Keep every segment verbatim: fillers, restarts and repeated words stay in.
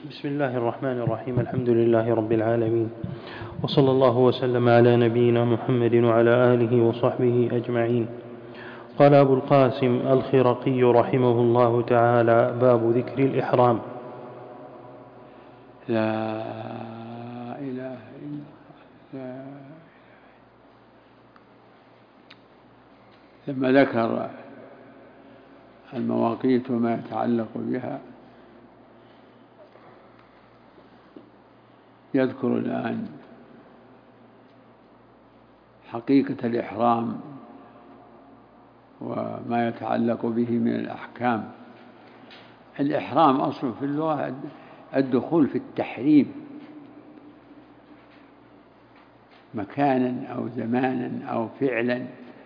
بسم الله الرحمن الرحيم. الحمد لله رب العالمين، وصلى الله وسلم على نبينا محمد وعلى آله وصحبه أجمعين. قال أبو القاسم الخرقي رحمه الله تعالى: باب ذكر الإحرام. لا إله إلا الله. لما ذكر المواقيت وما يتعلق بها، يذكر الآن حقيقة الإحرام وما يتعلق به من الأحكام. الإحرام أصل في اللغة الدخول في التحريم، مكانا أو زمانا أو فعلا.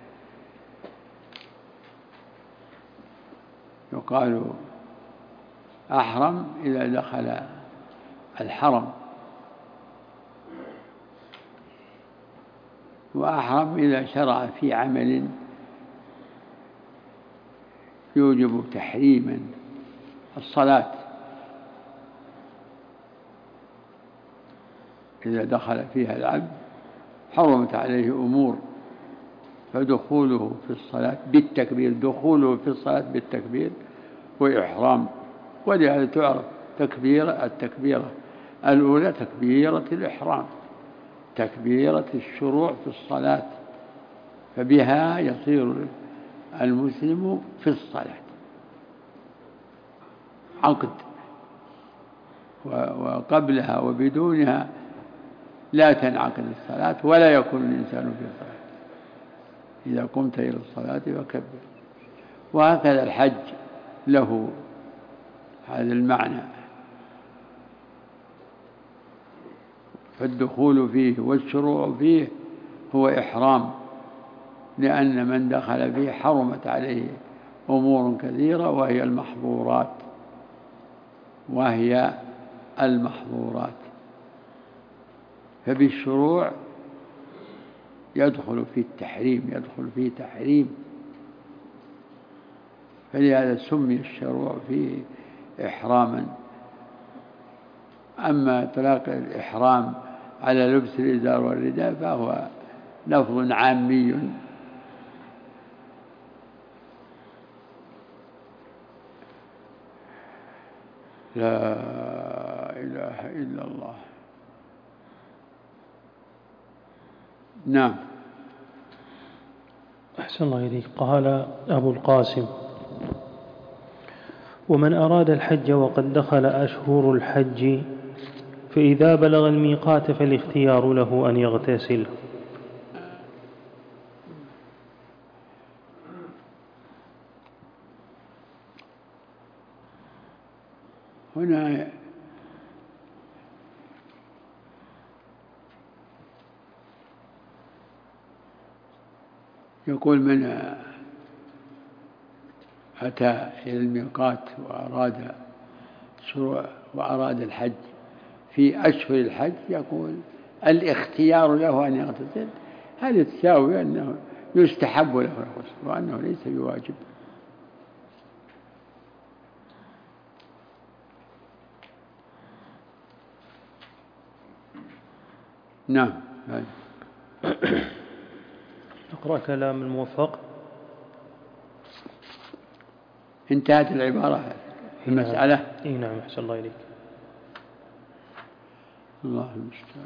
يقال أحرم إذا دخل الحرم، وأحرم إذا شرع في عمل يوجب تحريما. الصلاة إذا دخل فيها العبد حرمت عليه أمور، فدخوله في الصلاة بالتكبير دخوله في الصلاة بالتكبير وإحرام. ولهذا تعرف تكبيرة التكبيرة الأولى تكبيرة الإحرام، تكبيرة الشروع في الصلاة، فبها يصير المسلم في الصلاة عقد، وقبلها وبدونها لا تنعقد الصلاة ولا يكون الإنسان في الصلاة. إذا قمت إلى الصلاة فكبر. وهكذا الحج له هذا المعنى، فالدخول فيه والشروع فيه هو إحرام، لأن من دخل فيه حرمت عليه أمور كثيرة وهي المحظورات وهي المحظورات فبالشروع يدخل فيه التحريم يدخل فيه تحريم فلهذا سمي الشروع فيه إحراما. أما إطلاق الإحرام على لبس الإزار والرداء فهو لفظ عامي لا إله إلا الله. نعم. أحسن الله إليك. قال أبو القاسم: ومن أراد الحج وقد دخل أشهر الحج فإذا بلغ الميقات فالاختيار له أن يغتسل. هنا يقول من أتى إلى الميقات وأراد شروع وأراد الحج في أشهر الحج، يقول الاختيار له أن يغتسل. هذا تساوي أنه يستحب له الغسل وأنه ليس بواجب. نعم. نقرأ كلام الموفق. انتهت العبارة في المسألة. إيه نعم. أحسن الله إليك. الله المستعان.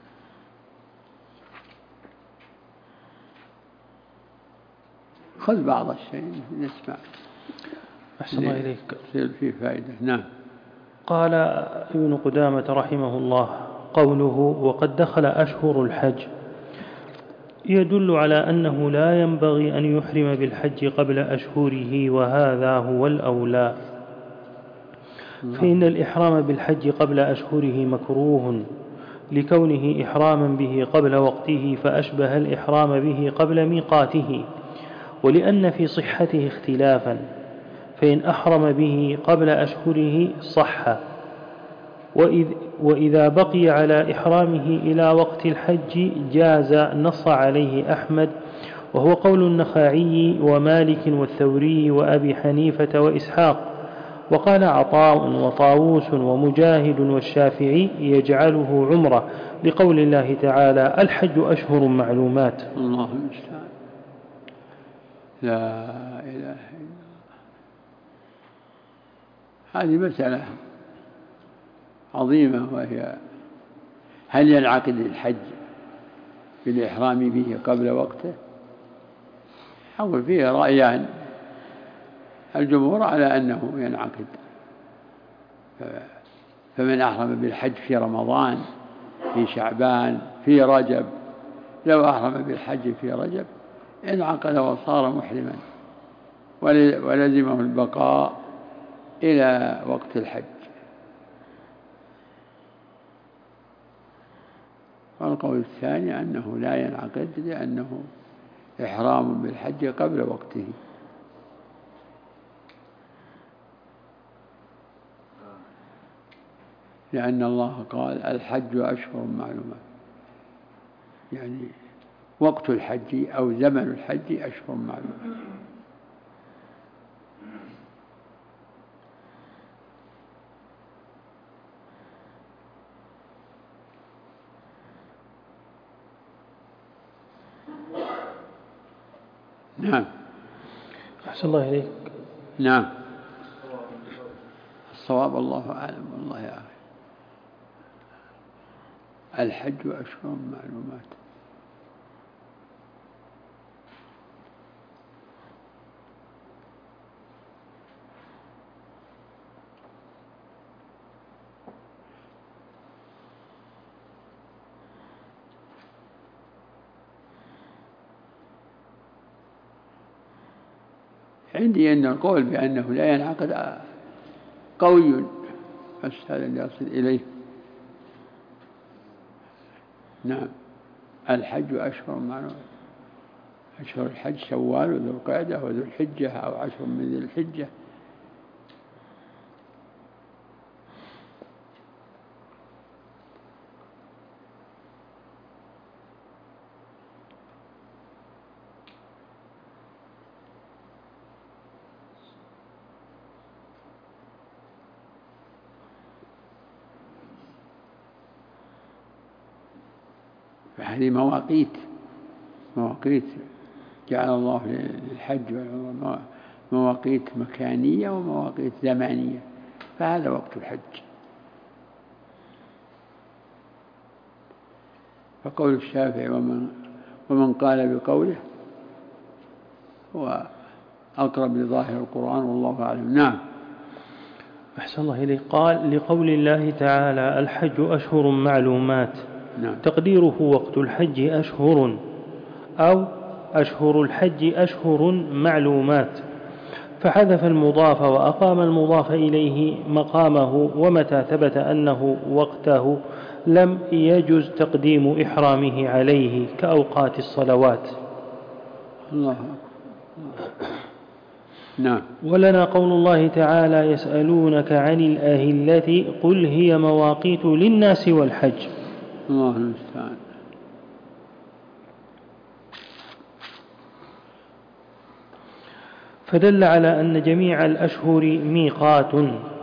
خذ بعض الشيء نسمع. أحسن الله إليك. يصير فيه فائدة. نعم. قال ابن قدامة رحمه الله: قوله وقد دخل أشهر الحج يدل على أنه لا ينبغي أن يحرم بالحج قبل أشهره، وهذا هو الأولى، فإن الإحرام بالحج قبل أشهره مكروه لكونه إحراما به قبل وقته فأشبه الإحرام به قبل ميقاته، ولأن في صحته اختلافا، فإن أحرم به قبل أشهره صح، وإذ وإذا بقي على إحرامه إلى وقت الحج جاز. نص عليه أحمد، وهو قول النخعي ومالك والثوري وأبي حنيفة وإسحاق، وقال عطاء وطاووس ومجاهد والشافعي يجعله عمرة لقول الله تعالى الحج أشهر معلومات. الله المستعان. لا إله إلا الله. هذه مسألة عظيمة، وهي هل ينعقد الحج بالإحرام به قبل وقته؟ أقول فيه رأيان، الجمهور على أنه ينعقد، فمن أحرم بالحج في رمضان، في شعبان، في رجب، لو أحرم بالحج في رجب انعقد وصار محرما ولزمه البقاء إلى وقت الحج. والقول الثاني أنه لا ينعقد لأنه إحرام بالحج قبل وقته. لأن الله قال الحج أشهر معلومات، يعني وقت الحج أو زمن الحج أشهر معلومات. نعم. أحسن الله إليك. نعم. الصواب الله أعلم. والله يا أخي الحج أشهر معلومات. عندي أن القول بأنه لا ينعقد قوي، بس هذا اللي أصل إليه. نعم. الحج أشهر معلومات، أشهر الحج شوال وذو القعدة وذو الحجة أو عشر من ذي الحجة. فهذه مواقيت مواقيت جعل الله للحج والعمرة مواقيت مكانية ومواقيت زمانية، فهذا وقت الحج. فقول الشافعي ومن, ومن قال بقوله هو أقرب لظاهر القرآن والله أعلم. نعم. أحسن الله إليه. قال لقول الله تعالى الحج أشهر معلومات. نعم. تقديره وقت الحج أشهر أو أشهر الحج أشهر معلومات، فحذف المضاف وأقام المضاف إليه مقامه، ومتى ثبت أنه وقته لم يجز تقديم إحرامه عليه كأوقات الصلوات. الله. نعم. ولنا قول الله تعالى يسألونك عن الأهلة قل هي مواقيت للناس والحج. الله المستعان. فدل على أن جميع الأشهر ميقات.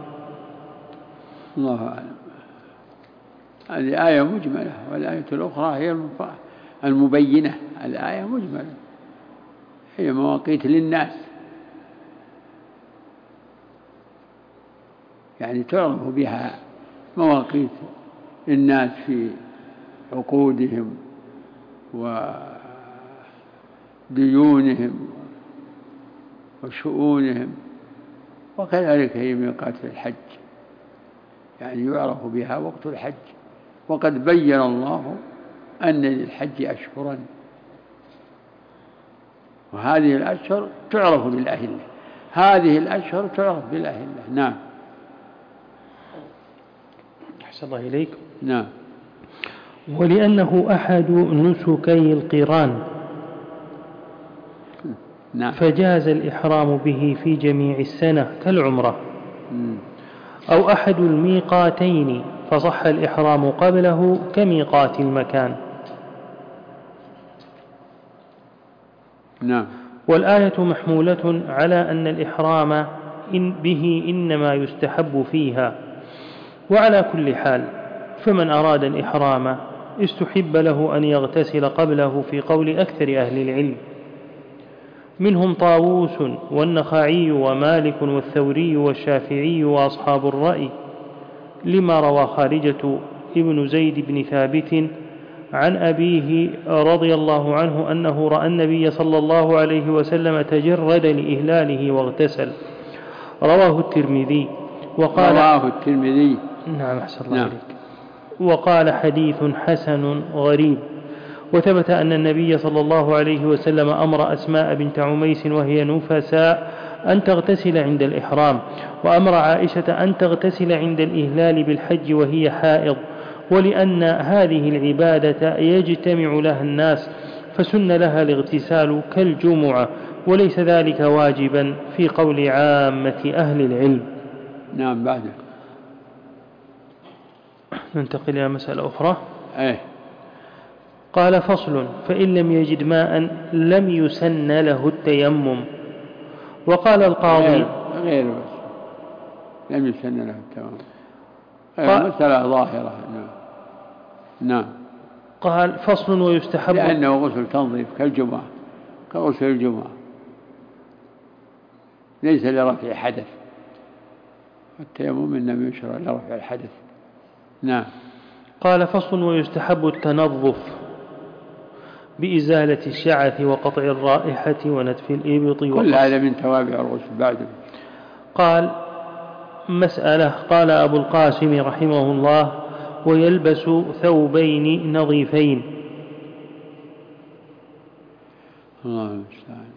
الله أعلم. هذه آية مجملة، والآية الأخرى هي المبينة. الآية مجملة هي مواقيت للناس، يعني تعرف بها مواقيت الناس في عقودهم وديونهم وشؤونهم، وكذلك هي ميقات الحج، يعني يعرف بها وقت الحج. وقد بين الله أن للحج أشهرا، وهذه الأشهر تعرف بالأهلة، هذه الأشهر تعرف بالأهلة. نعم. أحسن الله إليك. نعم. ولأنه أحد نسكي القران، نعم. فجاز الإحرام به في جميع السنة كالعمرة، أو أحد الميقاتين فصح الإحرام قبله كميقات المكان. نعم. والآية محمولة على أن الإحرام إن به إنما يستحب فيها. وعلى كل حال فمن أراد الإحرام استحب له أن يغتسل قبله في قول أكثر أهل العلم، منهم طاووس والنخعي ومالك والثوري والشافعي وأصحاب الرأي، لما روى خارجة ابن زيد بن ثابت عن أبيه رضي الله عنه أنه رأى النبي صلى الله عليه وسلم تجرد لإهلاله واغتسل. رواه الترمذي وقال رواه الترمذي نعم أحسن الله نعم. إليك. وقال حديث حسن غريب. وثبت أن النبي صلى الله عليه وسلم أمر أسماء بنت عميس وهي نفساء أن تغتسل عند الإحرام، وأمر عائشة أن تغتسل عند الإهلال بالحج وهي حائض، ولأن هذه العبادة يجتمع لها الناس فسن لها الاغتسال كالجمعة، وليس ذلك واجبا في قول عامة أهل العلم. نعم. بعده ننتقل إلى مسألة أخرى. أيه. قال فصل: فإن لم يجد ماء لم يسن له التيمم. وقال القاضي غير, غير بس لم يسن له التيمم، مسألة ظاهرة. نعم. نعم. قال فصل: ويستحب لأنه غسل تنظيف كالجمعة، كغسل الجمعة، ليس لرفع حدث، التيمم إنما يشرع لرفع الحدث. نعم. قال فصل: ويستحب التنظف بإزالة الشعث وقطع الرائحة ونتف الإبط. كل هذا من توابع الغسل. بعده قال مسألة. قال أبو القاسم رحمه الله: ويلبس ثوبين نظيفين. الله المستعان.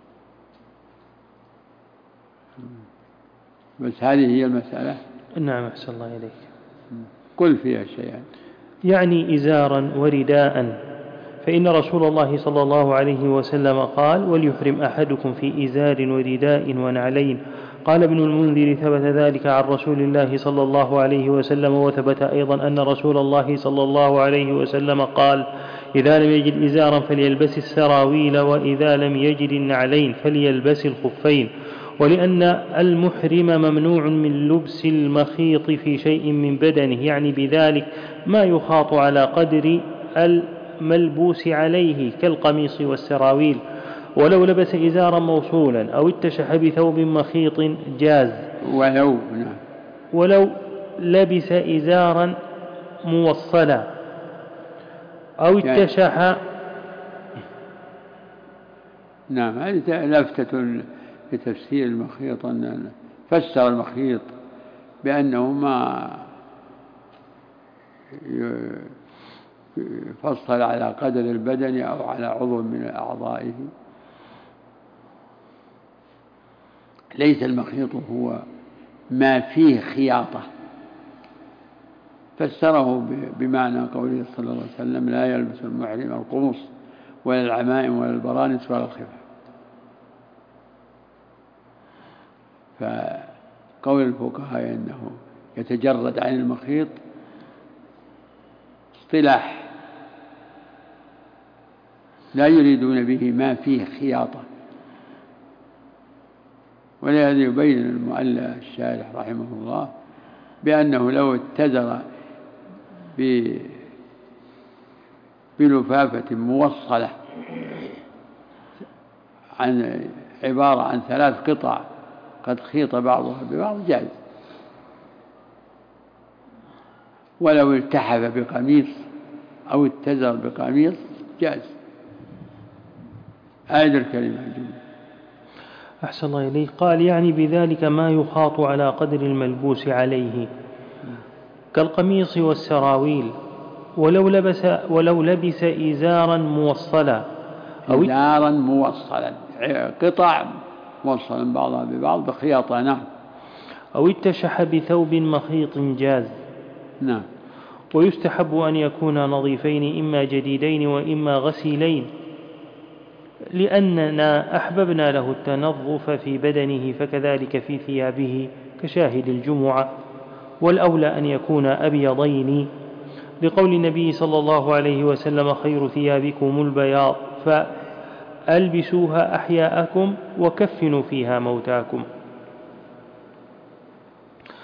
بس هذه هي المسألة. نعم أحسن الله إليك. قل فيها شيئا. يعني إزارا ورداء، فإن رسول الله صلى الله عليه وسلم قال: وليحرم أحدكم في إزار ورداء ونعلين. قال ابن المنذر: ثبت ذلك عن رسول الله صلى الله عليه وسلم. وثبت أيضا أن رسول الله صلى الله عليه وسلم قال: إذا لم يجد إزارا فليلبس السراويل، وإذا لم يجد النعلين فليلبس الخفين. ولأن المحرم ممنوع من لبس المخيط في شيء من بدنه، يعني بذلك ما يخاط على قدر الملبوس عليه كالقميص والسراويل. ولو لبس إزارا موصولا أو اتشح بثوب مخيط جاز. ولو ولو لبس إزارا موصلا أو اتشح. نعم. هذه لفتة لتفسير المخيط، أن فسر المخيط بأنه ما يفصل على قدر البدن أو على عضو من أعضائه. ليس المخيط هو ما فيه خياطة، فسره بمعنى قوله صلى الله عليه وسلم: لا يلبس المحرم القمص ولا العمائم ولا البرانس ولا الخفاف. فقول الفقهاء أنه يتجرد عن المخيط اصطلاح، لا يريدون به ما فيه خياطة. ولهذا يبين المؤلف الشارح رحمه الله بأنه لو اتزر بلفافة موصلة عن عبارة عن ثلاث قطع قد خيط بعضها ببعض جاز. ولو التحف بقميص أو اتزر بقميص جاز. آية الكلمة الجملة. أحسن الله إليه. قال: يعني بذلك ما يخاط على قدر الملبوس عليه كالقميص والسراويل. ولو لبس ولو لبس إزارا موصلا أو إزارا موصلا، قطع موصلا بعضها ببعض بخياطة. نعم. أو اتشح بثوب مخيط جاز. نعم. ويستحب أن يكون نظيفين، إما جديدين وإما غسيلين، لأننا أحببنا له التنظف في بدنه، فكذلك في ثيابه كشاهد الجمعة. والأولى أن يكون أبيضين، لقول النبي صلى الله عليه وسلم: خير ثيابكم البياض، فألبسوها أحياءكم وكفنوا فيها موتاكم.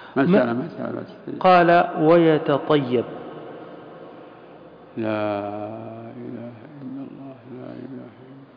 مسألة مسألة بس. قال ويتطيب. لا إله إلا الله لا إله إلا الله.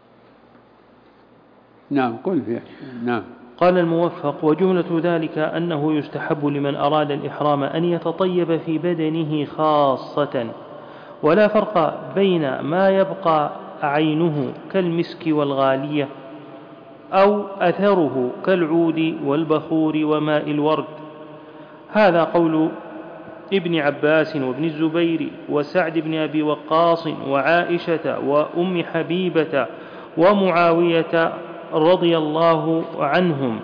نعم قل فيها. نعم. قال الموفق وجملة ذلك أنه يستحب لمن أراد الإحرام أن يتطيب في بدنه خاصة، ولا فرق بين ما يبقى عينه كالمسك والغالية أو أثره كالعود والبخور وماء الورد. هذا قول ابن عباس وابن الزبير وسعد بن أبي وقاص وعائشة وأم حبيبة ومعاوية رضي الله عنهم.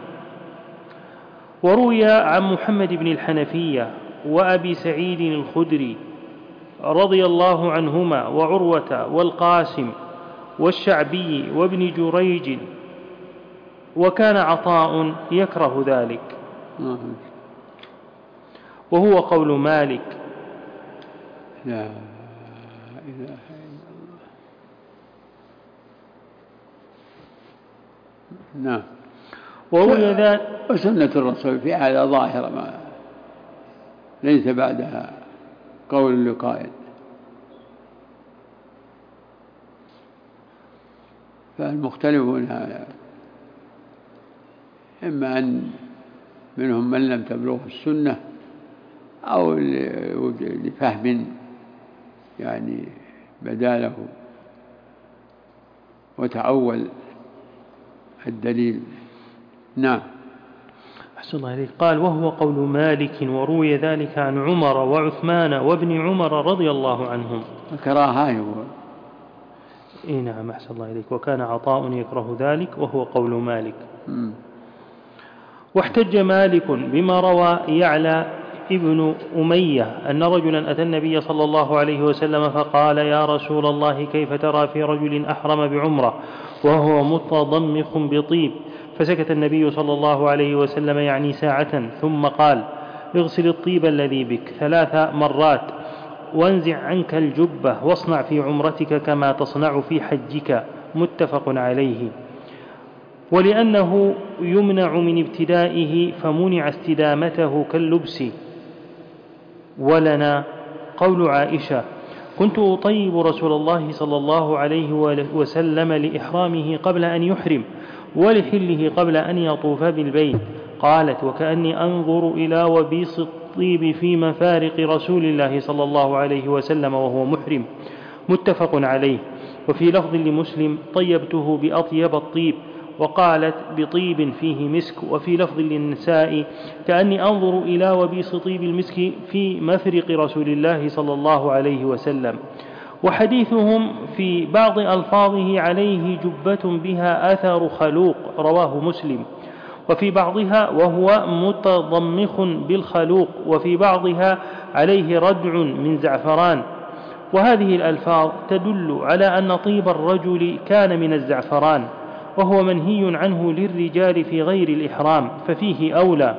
وروي عن محمد بن الحنفية وأبي سعيد الخدري رضي الله عنهما وعروة والقاسم والشعبي وابن جريج، وكان عطاء يكره ذلك وهو قول مالك. لا إله إلا الله. نعم. وروي ذلك وسنة الرسول في هذا ظاهرة ما ليس بعدها قول لقائل، فالمختلفون إما أن منهم من لم تبلغه السنة أو لفهم يعني بداله وتعول الدليل. نعم. أحسن الله عليك. قال وهو قول مالك وروي ذلك عن عمر وعثمان وابن عمر رضي الله عنهم. الكراهة يقول. إيه نعم أحسن الله عليك. وكان عطاء يكره ذلك وهو قول مالك. م. واحتج مالك بما روى يعلى ابن أمية أن رجلا أتى النبي صلى الله عليه وسلم فقال يا رسول الله كيف ترى في رجل أحرم بعمرة وهو متضمخ بطيب؟ فسكت النبي صلى الله عليه وسلم يعني ساعة ثم قال اغسل الطيب الذي بك ثلاث مرات وانزع عنك الجبة واصنع في عمرتك كما تصنع في حجك. متفق عليه. ولأنه يمنع من ابتدائه فمنع استدامته كاللبس. ولنا قول عائشة كنت أطيب رسول الله صلى الله عليه وسلم لإحرامه قبل أن يحرم ولحله قبل أن يطوف بالبيت. قالت وكأني أنظر إلى وبيص الطيب في مفارق رسول الله صلى الله عليه وسلم وهو محرم. متفق عليه. وفي لفظ لمسلم طيبته بأطيب الطيب، وقالت بطيب فيه مسك. وفي لفظ للنساء كأني أنظر إلى وبيص طيب المسك في مفرق رسول الله صلى الله عليه وسلم. وحديثهم في بعض ألفاظه عليه جبة بها أثر خلوق رواه مسلم، وفي بعضها وهو متضمخ بالخلوق، وفي بعضها عليه ردع من زعفران. وهذه الألفاظ تدل على أن طيب الرجل كان من الزعفران، وهو منهي عنه للرجال في غير الإحرام ففيه أولى.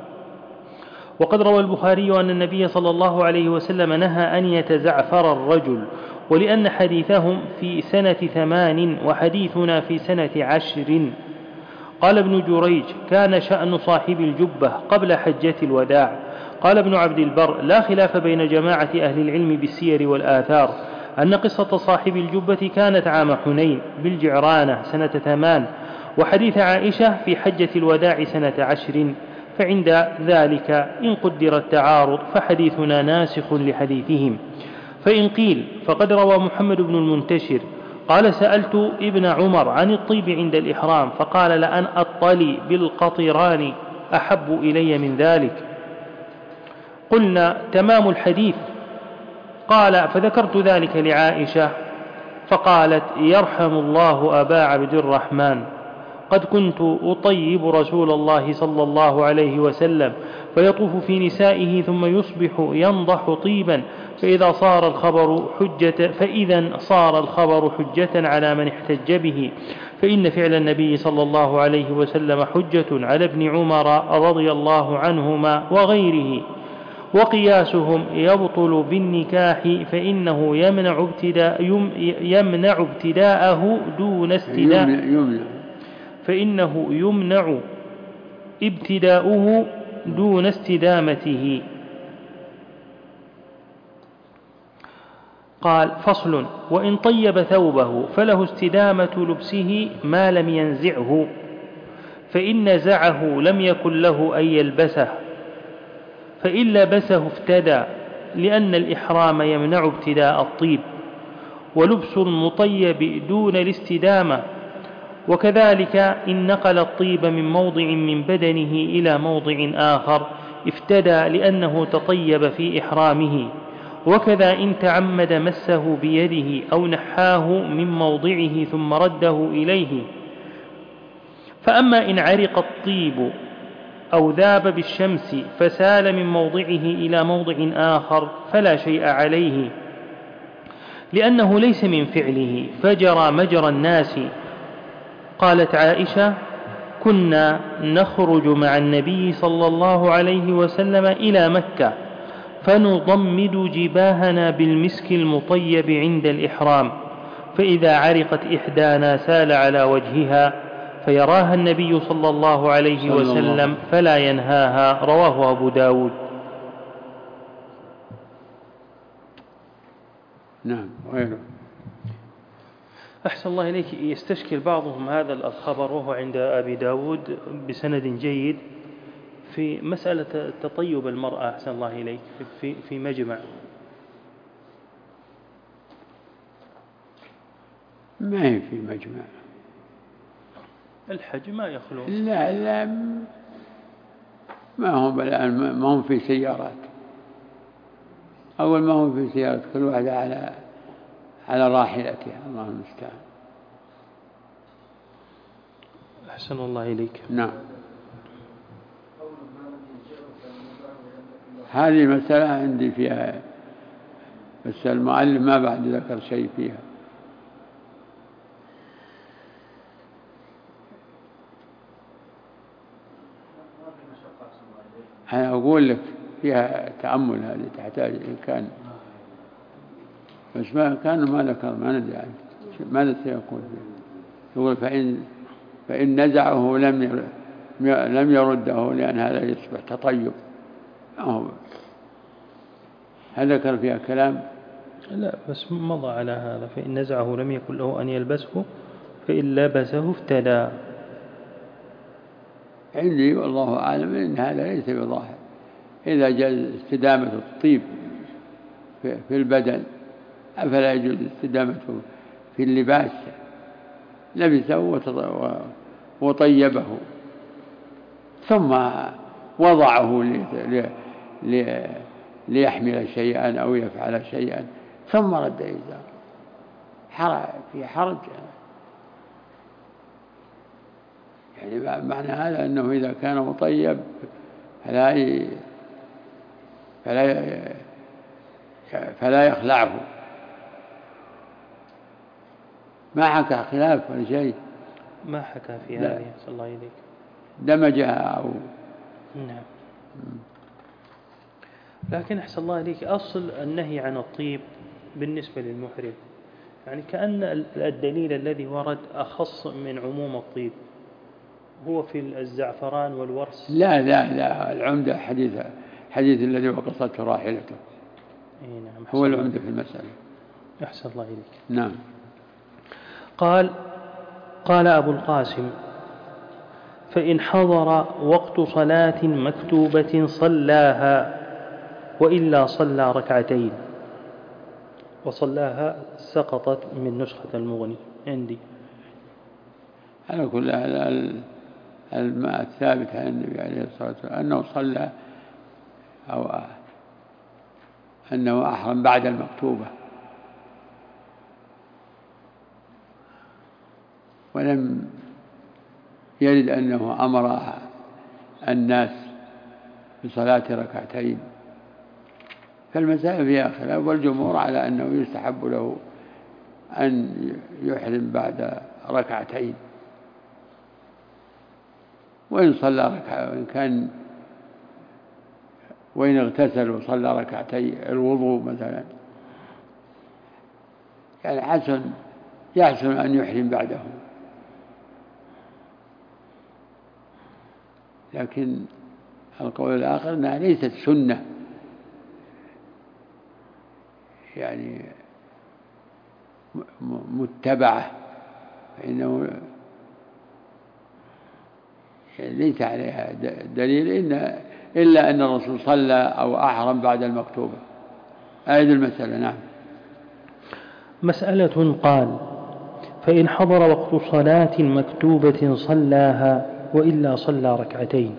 وقد روى البخاري أن النبي صلى الله عليه وسلم نهى أن يتزعفر الرجل، ولأن حديثهم في سنة ثمان وحديثنا في سنة عشر. قال ابن جريج كان شأن صاحب الجبة قبل حجة الوداع. قال ابن عبد البر لا خلاف بين جماعة أهل العلم بالسير والآثار أن قصة صاحب الجبة كانت عام حنين بالجعرانة سنة ثمان، وحديث عائشة في حجة الوداع سنة عشر، فعند ذلك إن قدر التعارض فحديثنا ناسخ لحديثهم. فإن قيل فقد روى محمد بن المنتشر قال سألت ابن عمر عن الطيب عند الإحرام فقال لأن أطلي بالقطران أحب إلي من ذلك. قلنا تمام الحديث. قال فذكرت ذلك لعائشة فقالت يرحم الله أبا عبد الرحمن قد كنت أطيب رسول الله صلى الله عليه وسلم فيطوف في نسائه ثم يصبح ينضح طيبا، فإذا صار الخبر حجة فإذا صار الخبر حجة على من احتج به، فإن فعل النبي صلى الله عليه وسلم حجة على ابن عمر رضي الله عنهما وغيره. وقياسهم يبطل بالنكاح فإنه يمنع ابتداء يمنع ابتداءه دون استداء فإنه يمنع ابتداؤه دون استدامته. قال: فصل: وإن طيب ثوبه فله استدامة لبسه ما لم ينزعه، فإن نزعه لم يكن له أن يلبسه، فإن لبسه افتدى، لأن الإحرام يمنع ابتداء الطيب، ولبس المطيب دون الاستدامة. وكذلك إن نقل الطيب من موضع من بدنه إلى موضع آخر افتدى، لأنه تطيب في إحرامه. وكذا إن تعمد مسه بيده أو نحاه من موضعه ثم رده إليه. فأما إن عرق الطيب أو ذاب بالشمس فسال من موضعه إلى موضع آخر فلا شيء عليه، لأنه ليس من فعله، فجرى مجرى الناس. قالت عائشة: كنا نخرج مع النبي صلى الله عليه وسلم إلى مكة فنضمد جباهنا بالمسك المطيب عند الإحرام، فإذا عرقت إحدانا سال على وجهها فيراها النبي صلى الله عليه وسلم فلا ينهاها. رواه أبو داود. نعم. غيره. أحسن الله إليك. يستشكل بعضهم هذا الخبر وهو عند أبي داود بسند جيد في مسألة تطيب المرأة، أحسن الله إليك، في, في مجمع. ما هي في مجمع الحج ما يخلو. لا لا ما هم الآن ما هم في سيارات. أول ما هم في سيارات كل واحد على على راحلتها. الله المستعان. أحسن الله إليك. نعم. هذه المسألة عندي فيها، بس المعلم ما بعد ذكر شيء فيها. أنا أقول لك فيها تأمل، هذه تحتاج إن كان، بس ما كان ما ذكر، ما ندري عنه ماذا سيقول فيه. يقول: فإن فإن نزعه لم لم يرده، لأن هذا يصبح تطيب. هل ذكر فيها كلام؟ لا، بس مضى على هذا: فإن نزعه لم يكن له أن يلبسه، فإن لبسه افتدى. عندي والله أعلم إن هذا ليس بظاهر. إذا جاز استدامة الطيب في البدن أفلا يجوز استدامته في اللباس؟ لبسه وطيبه ثم وضعه ليحمل شيئا أو يفعل شيئا ثم رد إزاره، في حرج يعني. معنى هذا أنه إذا كان مطيب فلا فلا فلا يخلعه. ما حكى خلاف ولا شيء، ما حكى في هذه. صلى الله عليك. دمجها أو نعم. لكن أحسن الله إليك، أصل النهي عن الطيب بالنسبة للمحرم، يعني كأن الدليل الذي ورد أخص من عموم الطيب، هو في الزعفران والورس. لا لا لا العمدة حديث حديث الذي وقصته راحلته. إيه نعم. هو العمدة في المسألة. أحسن الله إليك. نعم. قال قال أبو القاسم: فإن حضر وقت صلاة مكتوبة صلاها، وإلا صلى ركعتين. وصلاها سقطت من نسخة المغني عندي. على كل الماء الثابت عن النبي عليه الصلاة والسلام أنه صلى أو أنه أحرم بعد المكتوبة، ولم يرد أنه أمر الناس بصلاة ركعتين. فالمسائل فيها خلاف، والجمهور على أنه يستحب له أن يحرم بعد ركعتين، وإن صلى ركعة، وإن كان وإن اغتسل وصلى ركعتي الوضوء مثلا، يعني حسن يحسن أن يحرم بعده. لكن القول الآخر أنها ليست سنة يعني متبعة، فإنه ليس عليها دليل إن إلا أن الرسول صلى أو أحرم بعد المكتوبة. هذه المسألة. نعم. مسألة قال: فإن حضر وقت صلاة مكتوبة صلاها وإلا صلى ركعتين.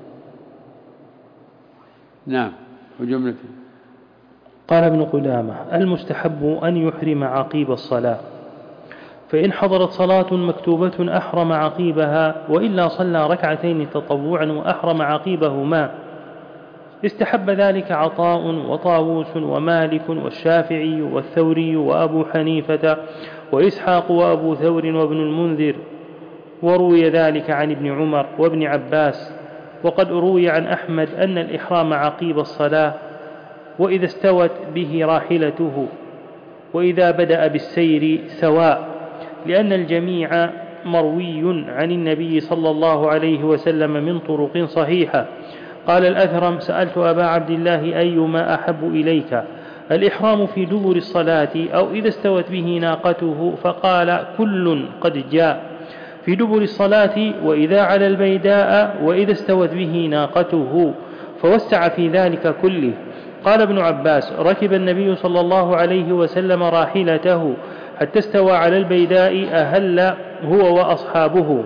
نعم. وجملة. قال ابن قدامة: المستحب أن يحرم عقيب الصلاة، فإن حضرت صلاة مكتوبة أحرم عقيبها وإلا صلى ركعتين تطوعا وأحرم عقيبهما. استحب ذلك عطاء وطاووس ومالك والشافعي والثوري وأبو حنيفة وإسحاق وأبو ثور وابن المنذر، وروي ذلك عن ابن عمر وابن عباس. وقد روي عن أحمد أن الإحرام عقيب الصلاة وإذا استوت به راحلته وإذا بدأ بالسير سواء، لأن الجميع مروي عن النبي صلى الله عليه وسلم من طرق صحيحة. قال الأثرم: سألت أبا عبد الله أيما أحب إليك، الإحرام في دبر الصلاة أو إذا استوت به ناقته؟ فقال: كل قد جاء في دبر الصلاة وإذا على البيداء وإذا استوت به ناقته، فوسع في ذلك كله. قال ابن عباس: ركب النبي صلى الله عليه وسلم راحلته حتى استوى على البيداء أهل هو وأصحابه.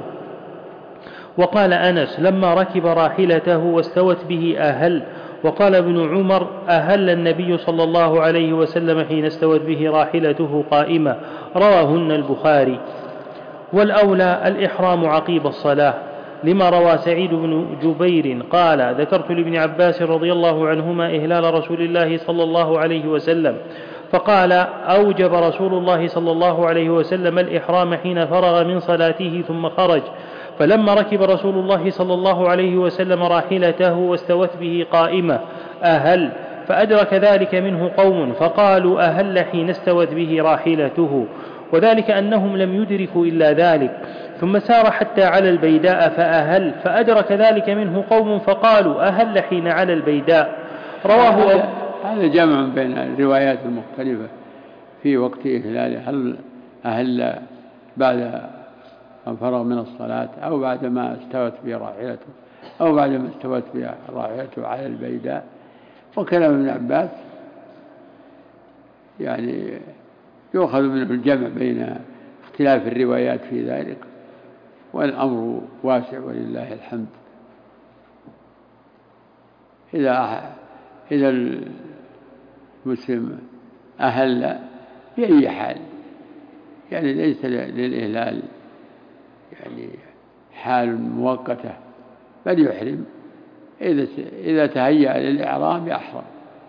وقال أنس: لما ركب راحلته واستوت به أهل. وقال ابن عمر: أهل النبي صلى الله عليه وسلم حين استوت به راحلته قائمة. رواهن البخاري. والأولى الإحرام عقيب الصلاة، لما روى سعيد بن جبير قال: ذكرت لابن عباس رضي الله عنهما إهلال رسول الله صلى الله عليه وسلم، فقال: أوجب رسول الله صلى الله عليه وسلم الإحرام حين فرغ من صلاته ثم خرج، فلما ركب رسول الله صلى الله عليه وسلم راحلته واستوت به قائمة أهل، فأدرك ذلك منه قوم فقالوا: أهل حين استوت به راحلته، وذلك أنهم لم يدركوا إلا ذلك. ثم سار حتى على البيداء فأهل، فأدرك ذلك منه قوم فقالوا: أهل حين على البيداء. رواه. هذا جمع بين الروايات المختلفة في وقت إهلاله، هل أهل بعد أن فرغ من الصلاة أو بعد ما استوت به راحلته أو بعد ما استوت به راحلته على البيداء. وكلام ابن عباس يعني يؤخذ منه الجمع بين اختلاف الروايات في ذلك، والأمر واسع ولله الحمد. إذا إذا المسلم أهل بأي حال، يعني ليس للإهلال يعني حال مؤقتة، بل يحرم إذا إذا تهيأ للإحرام يحرم،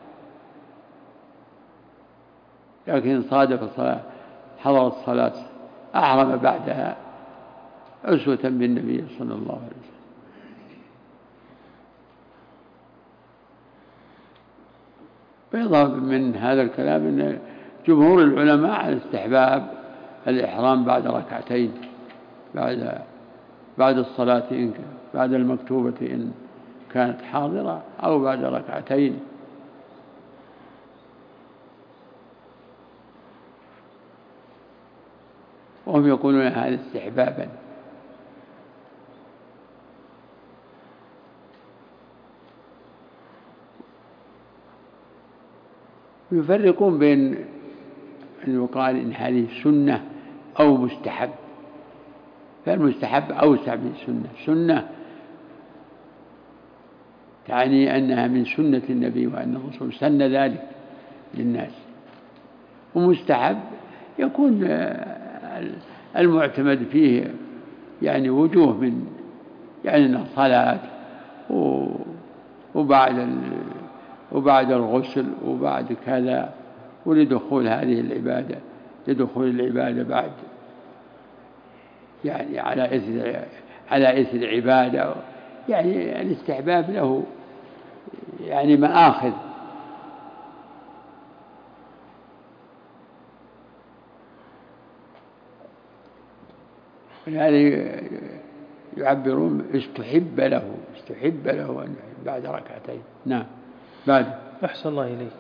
لكن صادف الصلاة حضر الصلاة أحرم بعدها أسوة بالنبي صلى الله عليه وسلم. ويظهر من هذا الكلام أن جمهور العلماء على استحباب الإحرام بعد ركعتين، بعد بعد الصلاة إن بعد المكتوبة إن كانت حاضرة، أو بعد ركعتين. وهم يقولون هذا استحبابا. يفرقون بين أن يقال إن هذه سنة أو مستحب، فالمستحب أوسع من سنة. سنة تعني أنها من سنة النبي وأن الرسول سن ذلك للناس، ومستحب يكون المعتمد فيه يعني وجوه من يعني صلاة وبعد وبعد الغسل وبعد كذا، ولدخول هذه العبادة لدخول العبادة بعد يعني على إثر على إثر العبادة، يعني الاستحباب له يعني مآخذ. ولهذا يعبرون استحب له استحب له أن يحب. بعد ركعتين. نعم. بعد. أحسن الله إليك.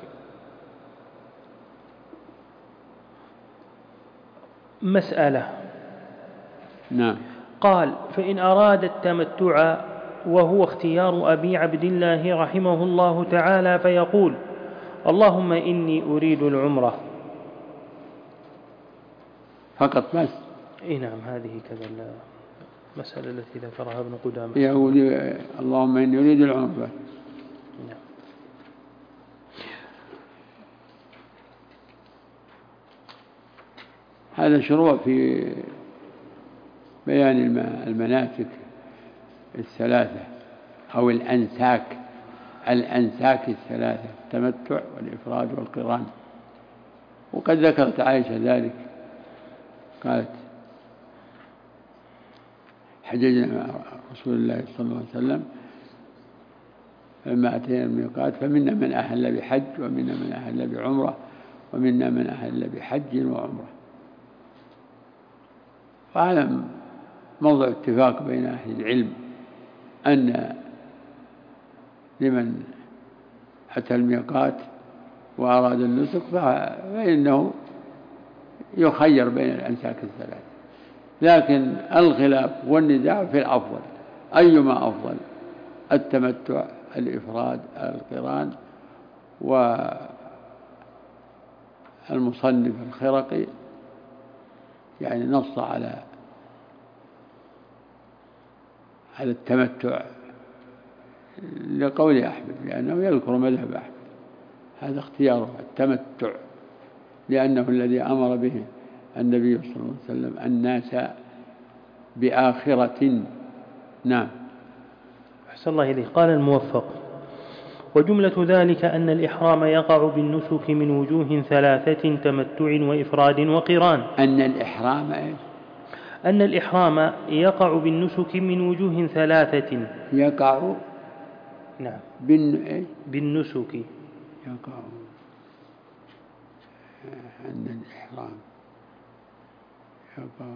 مسألة. نعم. قال: فإن أراد التمتع وهو اختيار أبي عبد الله رحمه الله تعالى فيقول: اللهم إني أريد العمرة فقط بس. إيه نعم، هذه كذا المسألة التي ذكرها ابن قدامة. يقول اللهم إني أريد العمرة. نعم. هذا شروع في بيان المناسك الثلاثة أو الأنساك الأنساك الثلاثة: التمتع والإفراد والقران. وقد ذكرت عائشة ذلك، قالت: حججنا مع رسول الله صلى الله عليه وسلم فلما أتينا الميقات فمنا من أهل بحج ومنا من أهل بعمرة ومنا من أهل بحج وعمرة. وهذا موضع اتفاق بين أهل العلم أن لمن أتى الميقات وأراد النسك فإنه يخير بين الأنساك الثلاث، لكن الخلاف والنزاع في الأفضل، أيما أفضل: التمتع، الإفراد، القران. والمصنف الخرقي يعني نص على على التمتع لقول أحمد، لأنه يذكر مذهب أحمد، هذا اختياره التمتع، لأنه الذي أمر به النبي صلى الله عليه وسلم الناس بآخرة. نعم. أحسن الله إليه. قال الموفق: وجملة ذلك أن الإحرام يقع بالنسك من وجوه ثلاثة: تمتع وإفراد وقران. أن الإحرام إيه؟ أن الإحرام يقع بالنسك من وجوه ثلاثة. يقع. نعم. بالن... إيه؟ بالنسك. يقع. أن الإحرام يقع.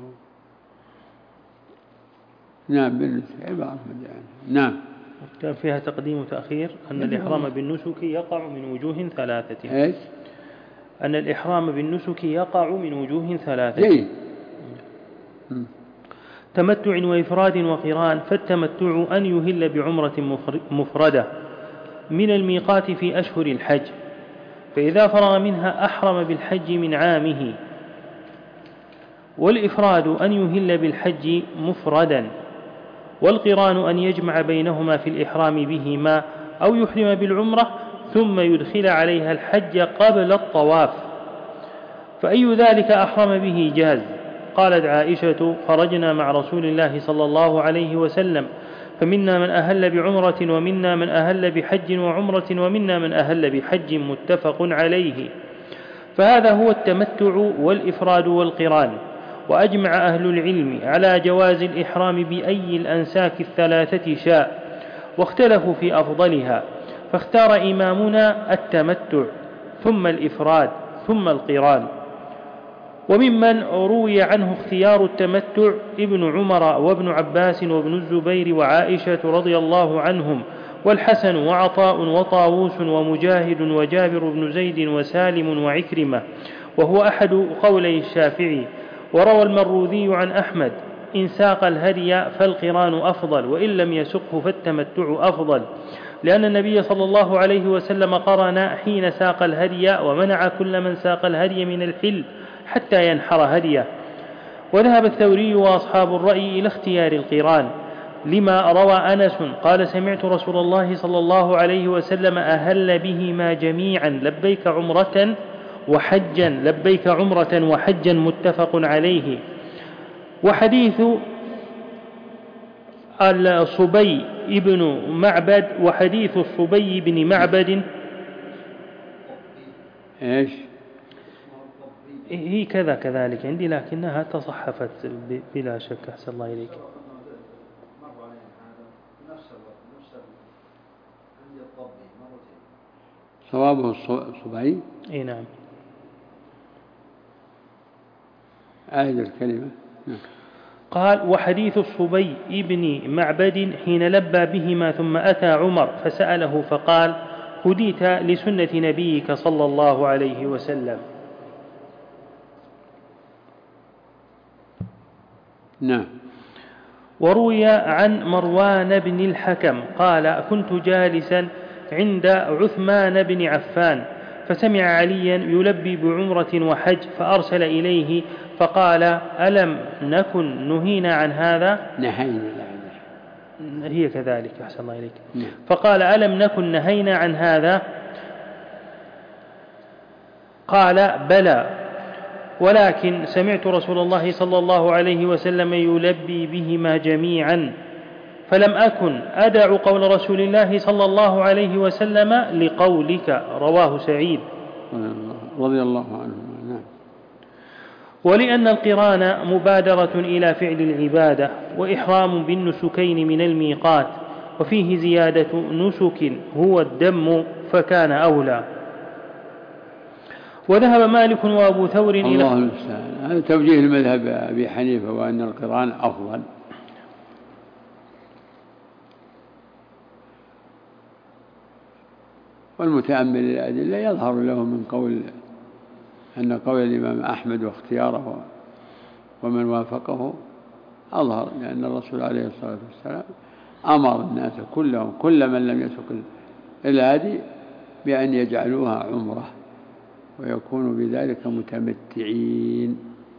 نعم بالنسك. عبارة مجال. نعم. كان فيها تقديم وتأخير. أن الإحرام بالنسك يقع من وجوه ثلاثة. إيش؟ أن الإحرام بالنسك يقع من وجوه ثلاثة: جيد. تمتع وإفراد وقران. فالتمتع أن يهل بعمرة مفردة من الميقات في أشهر الحج، فإذا فرغ منها أحرم بالحج من عامه. والإفراد أن يهل بالحج مفردا. والقران أن يجمع بينهما في الإحرام بهما، أو يحرم بالعمرة ثم يدخل عليها الحج قبل الطواف، فأي ذلك أحرم به جاز. قالت عائشة: خرجنا مع رسول الله صلى الله عليه وسلم فمنا من أهل بعمرة ومنا من أهل بحج وعمرة ومنا من أهل بحج، متفق عليه. فهذا هو التمتع والإفراد والقران. وأجمع أهل العلم على جواز الإحرام بأي الأنساك الثلاثة شاء، واختلفوا في أفضلها، فاختار إمامنا التمتع ثم الإفراد ثم القران. وممن روي عنه اختيار التمتع ابن عمر وابن عباس وابن الزبير وعائشة رضي الله عنهم، والحسن وعطاء وطاووس ومجاهد وجابر بن زيد وسالم وعكرمة، وهو أحد قولي الشافعي. وروى المروذي عن أحمد: إن ساق الهدي فالقران أفضل، وإن لم يسقه فالتمتع أفضل، لأن النبي صلى الله عليه وسلم قرن حين ساق الهدي ومنع كل من ساق الهدي من الحل حتى ينحر هديه. وذهب الثوري وأصحاب الرأي إلى اختيار القران، لما روى أنس قال: سمعت رسول الله صلى الله عليه وسلم أهل بهما جميعا لبيك عمرة وحجا لبيك عمرة وحجا، متفق عليه. وحديث الصبي ابن معبد وحديث الصبي بن معبد إيش؟ هي كذا كذلك عندي، لكنها تصحفت بلا شك. أحسن الله إليك. صوابه الصبي. اي نعم. آية الكلمة. نعم. قال: وحديث الصبي ابن معبد حين لبى بهما ثم أتى عمر فسأله فقال: هديت لسنة نبيك صلى الله عليه وسلم. نعم. وروي عن مروان بن الحكم قال: كنت جالسا عند عثمان بن عفان فسمع عليا يلبي بعمرة وحج فأرسل إليه فقال: ألم نكن نهينا عن هذا؟ نهينا. هي كذلك، أحسن الله إليك. نعم. فقال: ألم نكن نهينا عن هذا؟ قال: بلى، ولكن سمعت رسول الله صلى الله عليه وسلم يلبي بهما جميعا فلم أكن أدع قول رسول الله صلى الله عليه وسلم لقولك. رواه سعيد رضي الله عنه. نعم. ولأن القران مبادرة إلى فعل العبادة وإحرام بالنسكين من الميقات، وفيه زيادة نسك هو الدم فكان أولى. وذهب مالك وأبو ثور إلى الله المستعان. هذا توجيه المذهب أبي حنيفة وأن القران أفضل. والمتأمل الأدلة يظهر له من قول أن قول الإمام أحمد واختياره ومن وافقه أظهر، لأن الرسول عليه الصلاة والسلام أمر الناس كلهم كل من لم يسق الهدي بأن يجعلوها عمرة ويكونوا بذلك متمتعين.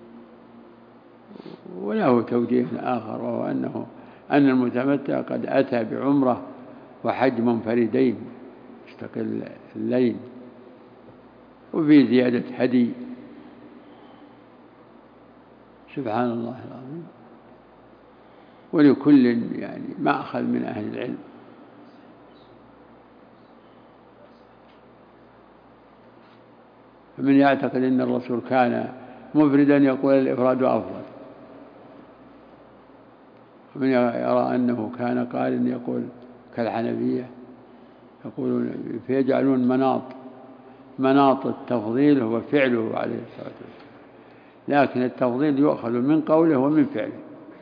وله توجيه آخر وهو أنه أن المتمتع قد أتى بعمرة وحج منفردين مستقل الليل، وفي زيادة هدي. سبحان الله العظيم. ولكل يعني مأخذ من أهل العلم. فمن يعتقد أن الرسول كان مفردا يقول الإفراد أفضل، ومن يرى أنه كان قارن يقول كالحنفية يقولون فيجعلون مناط مناط التفضيل هو فعله عليه الصلاة والسلام، لكن التفضيل يؤخذ من قوله ومن فعله.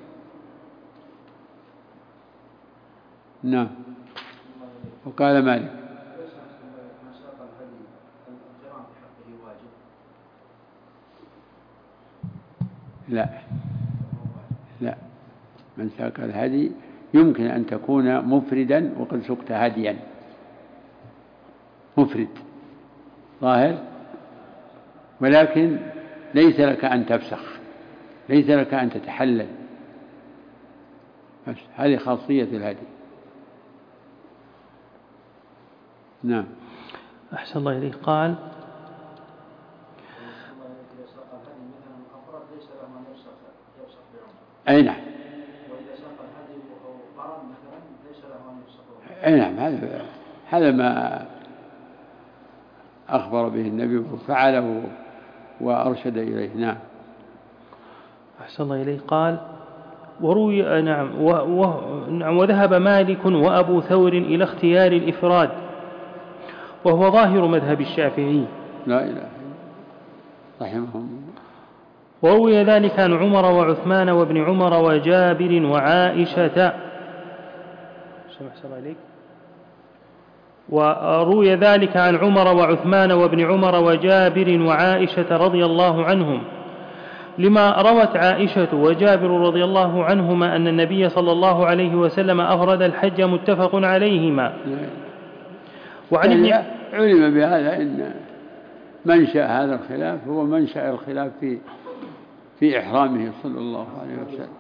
نعم. وقال مالك: لا لا من ساق الهدي يمكن أن تكون مفردا وقد سقت هديا مفرد ظاهر، ولكن ليس لك أن تفسخ، ليس لك أن تتحلل، بس هذه خاصية الهدي. نعم. أحسن الله إليه. قال: أي نعم. أي نعم. هذا هذا ما أخبر به النبي وفعله وأرشد إليه. نعم. أحسن الله إليه. قال: وروي نعم وذهب مالك وأبو ثور إلى اختيار الإفراد وهو ظاهر مذهب الشافعي. لا إله رحمهم. وروي ذلك عن عمر وعثمان وابن عمر وجابر وعائشة. وروي ذلك عن عمر وعثمان وابن عمر وجابر وعائشة رضي الله عنهم، لما روت عائشة وجابر رضي الله عنهما أن النبي صلى الله عليه وسلم أفرد الحج متفق عليهما. وعن ابن علم بهذا أن منشأ هذا الخلاف هو منشأ الخلاف في في إحرامه صلى الله عليه وسلم.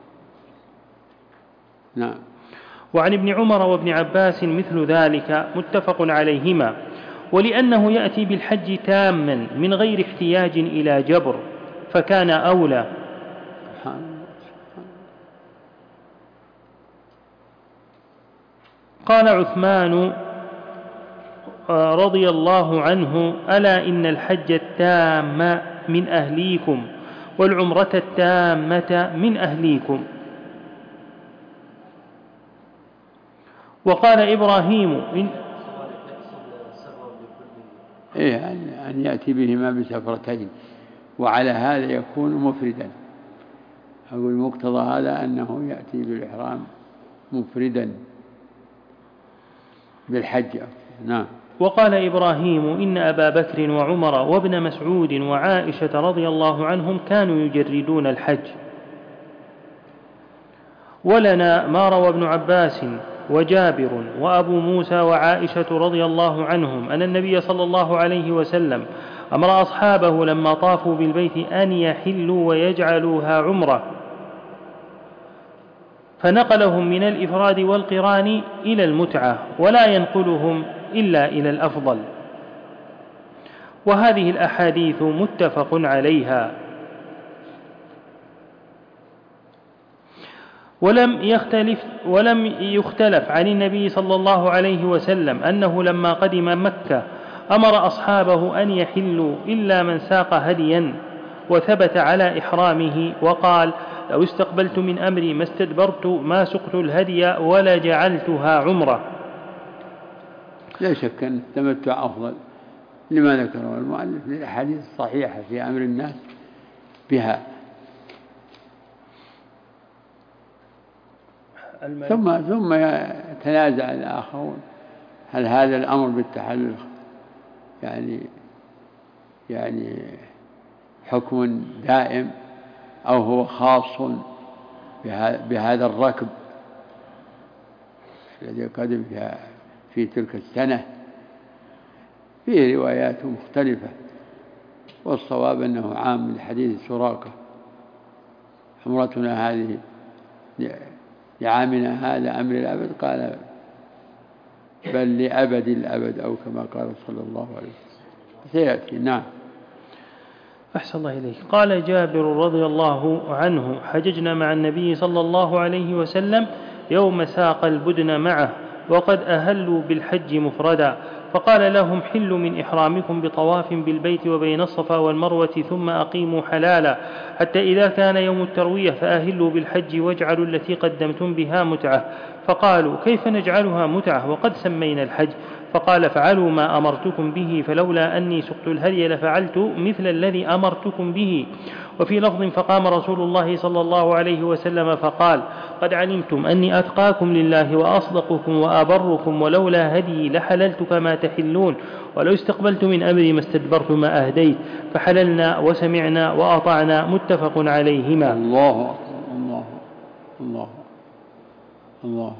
نعم. وعن ابن عمر وابن عباس مثل ذلك متفق عليهما، ولأنه يأتي بالحج تاما من غير احتياج إلى جبر فكان أولى. قال عثمان رضي الله عنه: ألا إن الحج التام من أهليكم والعمرة التامة من أهليكم. وقال إبراهيم إن إيه أن يأتي بهما بسفرتين، وعلى هذا يكون مفردا، أقول مقتضى هذا أنه يأتي بالإحرام مفردا بالحج. نعم. وقال إبراهيم إن أبا بكر وعمر وابن مسعود وعائشة رضي الله عنهم كانوا يجردون الحج. ولنا ما روى ابن عباس وجابر وأبو موسى وعائشة رضي الله عنهم أن النبي صلى الله عليه وسلم أمر أصحابه لما طافوا بالبيت أن يحلوا ويجعلوها عمرة، فنقلهم من الإفراد والقران إلى المتعة، ولا ينقلهم إلا إلى الأفضل. وهذه الأحاديث متفق عليها. ولم يختلف, ولم يختلف عن النبي صلى الله عليه وسلم أنه لما قدم مكة أمر أصحابه أن يحلوا إلا من ساق هديا وثبت على إحرامه، وقال لو استقبلت من أمري ما استدبرت ما سقت الهدي ولا جعلتها عمرة. لا شك أن التمتع أفضل لما ذكره المؤلف للأحاديث الصحيحة في أمر الناس بها. ثم ثم يتنازع الآخرون هل هذا الأمر بالتحلل يعني يعني حكم دائم أو هو خاص بهذا الركب الذي قدم في تلك السنة. فيه روايات مختلفة، والصواب أنه عام من حديث سراقة عمرتنا هذه لعامنا هذا أمر الأبد، قال بل لأبد الأبد أو كما قال صلى الله عليه وسلم سيأتي. نعم. أحسن الله إليك. قال جابر رضي الله عنه حججنا مع النبي صلى الله عليه وسلم يوم ساق البدن معه وقد أهلوا بالحج مفردا، فقال لهم حلوا من إحرامكم بطواف بالبيت وبين الصفا والمروة ثم أقيموا حلالا حتى إذا كان يوم التروية فأهلوا بالحج واجعلوا التي قدمتم بها متعة. فقالوا كيف نجعلها متعة وقد سمينا الحج؟ فقال فعلوا ما أمرتكم به، فلولا أني سقت الهدي لفعلت مثل الذي أمرتكم به. وفي لفظ فقام رسول الله صلى الله عليه وسلم فقال قد علمتم أني أتقاكم لله وأصدقكم وأبركم، ولولا هدي لحللت كما تحلون، ولو استقبلت من أمري ما استدبرت ما أهديت. فحللنا وسمعنا وأطعنا، متفق عليهما. الله الله الله الله.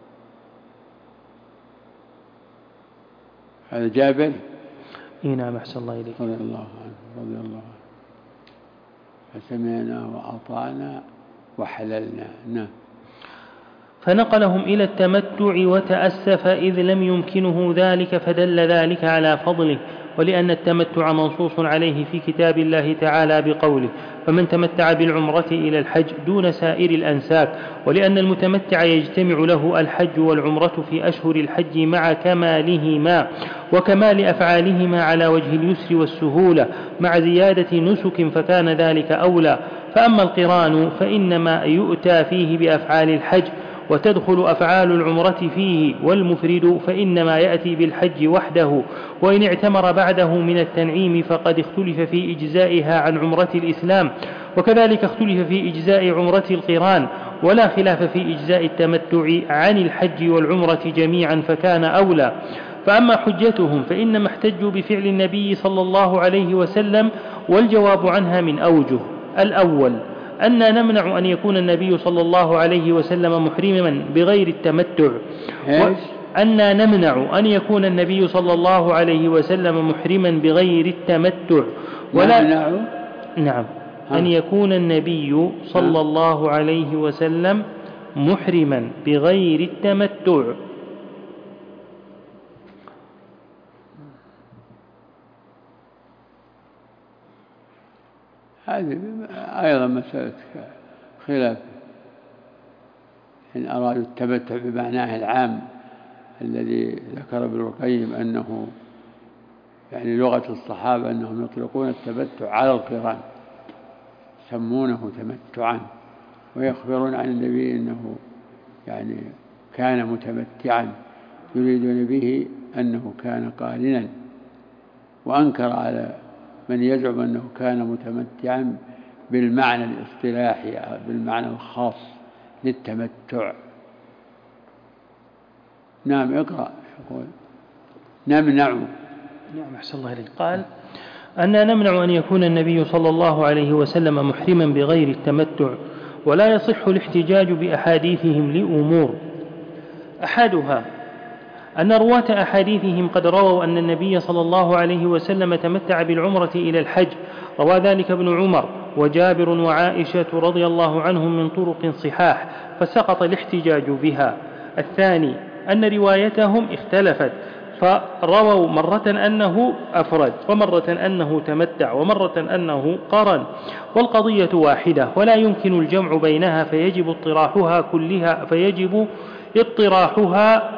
هذا جابر. إيه نعم. أحسن الله إليك. رضي الله عنه رضي الله عنه. فسمعنا وأطعنا وحللنا. نعم. فنقلهم إلى التمتع وتأسف إذ لم يمكنه ذلك، فدل ذلك على فضله، ولأن التمتع منصوص عليه في كتاب الله تعالى بقوله فمن تمتع بالعمرة إلى الحج دون سائر الأنساك، ولأن المتمتع يجتمع له الحج والعمرة في أشهر الحج مع كمالهما وكمال أفعالهما على وجه اليسر والسهولة مع زيادة نسك، فكان ذلك أولى. فأما القران فإنما يؤتى فيه بأفعال الحج وتدخل أفعال العمرة فيه، والمفرد فإنما يأتي بالحج وحده، وإن اعتمر بعده من التنعيم فقد اختلف في إجزائها عن عمرة الإسلام، وكذلك اختلف في إجزاء عمرة القران، ولا خلاف في إجزاء التمتع عن الحج والعمرة جميعا، فكان أولى. فأما حجتهم فإنما احتجوا بفعل النبي صلى الله عليه وسلم، والجواب عنها من أوجه. الأول أن نمنع أن يكون النبي صلى الله عليه وسلم محرما بغير التمتع، أن نمنع أن يكون النبي صلى الله عليه وسلم محرما بغير التمتع، ولا نعم أن يكون النبي صلى الله عليه وسلم محرما بغير التمتع. هذه أيضا مسألة خلاف، إن أرادوا التمتع بمعناه العام الذي ذكر ابن القيم أنه يعني لغة الصحابة أنهم يطلقون التمتع على القران يسمونه تمتعا، ويخبرون عن النبي أنه يعني كان متمتعا، يريدون به أنه كان قارنا، وأنكر على من يزعم أنه كان متمتعا بالمعنى الاصطلاحي أو بالمعنى الخاص للتمتع. نعم اقرأ. يقول نمنع. نعم أحسن الله إليك. قال أننا نمنع أن يكون النبي صلى الله عليه وسلم محرما بغير التمتع، ولا يصح الاحتجاج بأحاديثهم لأمور. أحدها أن رواة أحاديثهم قد رووا أن النبي صلى الله عليه وسلم تمتع بالعمرة إلى الحج، روى ذلك ابن عمر وجابر وعائشة رضي الله عنهم من طرق صحاح، فسقط الاحتجاج بها. الثاني أن روايتهم اختلفت، فرووا مرة أنه أفرد، ومرة أنه تمتع، ومرة أنه قرن، والقضية واحدة ولا يمكن الجمع بينها، فيجب اطراحها كلها فيجب اطراحها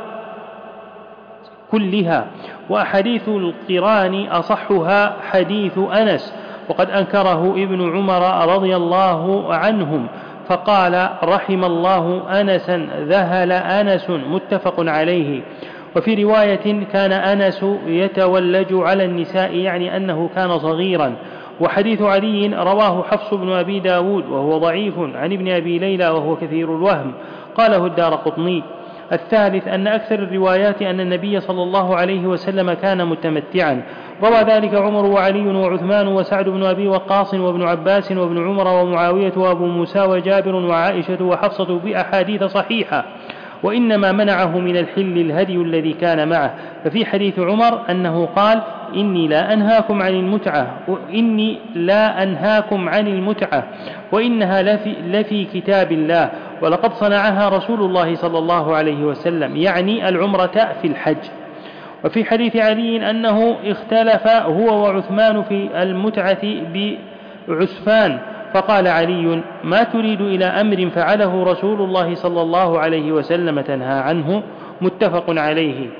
كلها. وأحاديث القران أصحها حديث أنس، وقد أنكره ابن عمر رضي الله عنهم فقال رحم الله أنسا ذهل أنس، متفق عليه. وفي رواية كان أنس يتولج على النساء، يعني أنه كان صغيرا. وحديث علي رواه حفص بن أبي داود وهو ضعيف عن ابن أبي ليلى وهو كثير الوهم، قاله الدارقطني. الثالث أن أكثر الروايات أن النبي صلى الله عليه وسلم كان متمتعا، روى ذلك عمر وعلي وعثمان وسعد بن أبي وقاص وابن عباس وابن عمر ومعاوية وأبو موسى وجابر وعائشة وحفصة بأحاديث صحيحة، وإنما منعه من الحل الهدي الذي كان معه. ففي حديث عمر أنه قال إني لا أنهاكم عن المتعة وإني لا أنهاكم عن المتعة وإنها لفي, لفي كتاب الله، ولقد صنعها رسول الله صلى الله عليه وسلم، يعني العمرة في الحج. وفي حديث علي أنه اختلف هو وعثمان في المتعة بعسفان، فقال علي ما تريد إلى أمر فعله رسول الله صلى الله عليه وسلم تنهى عنه، متفق عليه.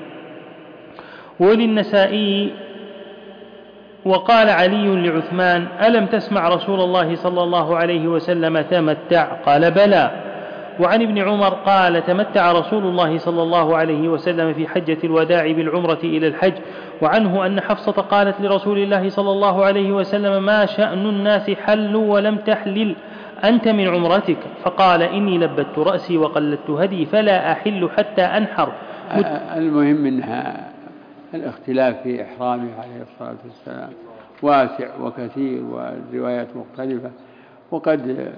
وللنسائي وقال علي لعثمان ألم تسمع رسول الله صلى الله عليه وسلم تمتع؟ قال بلى. وعن ابن عمر قال تمتع رسول الله صلى الله عليه وسلم في حجة الوداع بالعمرة إلى الحج. وعنه أن حفصة قالت لرسول الله صلى الله عليه وسلم ما شأن الناس حلوا ولم تحلل أنت من عمرتك؟ فقال إني لبت رأسي وقلدت هدي فلا أحل حتى أنحر. المهم أنها الاختلاف في إحرامه عليه الصلاة والسلام واسع وكثير والروايات مختلفة، وقد